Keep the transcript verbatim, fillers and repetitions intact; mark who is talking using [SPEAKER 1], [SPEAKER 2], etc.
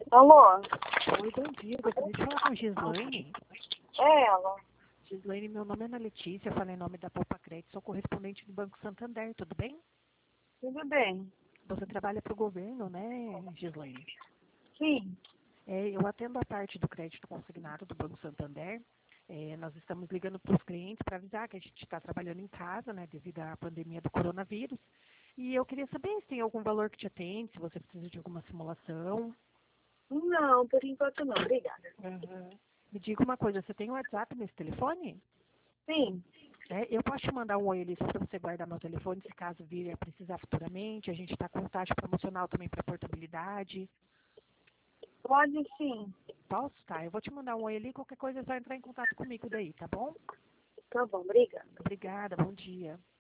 [SPEAKER 1] Alô?
[SPEAKER 2] Oi, bom dia. Gostaria de falar com a Gislaine.
[SPEAKER 1] É ela.
[SPEAKER 2] Gislaine, meu nome é Ana Letícia, eu falei em nome da Poupa Crédito, sou correspondente do Banco Santander, tudo bem?
[SPEAKER 1] Tudo bem?
[SPEAKER 2] Você trabalha para o governo, né, Gislaine?
[SPEAKER 1] Sim.
[SPEAKER 2] É, eu atendo a parte do crédito consignado do Banco Santander. É, nós estamos ligando para os clientes para avisar que a gente está trabalhando em casa, né, devido à pandemia do coronavírus. E eu queria saber se tem algum valor que te atende, se você precisa de alguma simulação.
[SPEAKER 1] Não, por enquanto não. Obrigada.
[SPEAKER 2] Uhum. Me diga uma coisa, você tem um WhatsApp nesse telefone?
[SPEAKER 1] Sim.
[SPEAKER 2] É, eu posso te mandar um oi ali só para você guardar meu telefone, se caso vir a precisar futuramente. A gente está com taxa promocional também para portabilidade.
[SPEAKER 1] Pode sim.
[SPEAKER 2] Posso? Tá, eu vou te mandar um oi ali, qualquer coisa é só entrar em contato comigo daí, tá bom?
[SPEAKER 1] Tá bom, obrigada.
[SPEAKER 2] Obrigada, bom dia.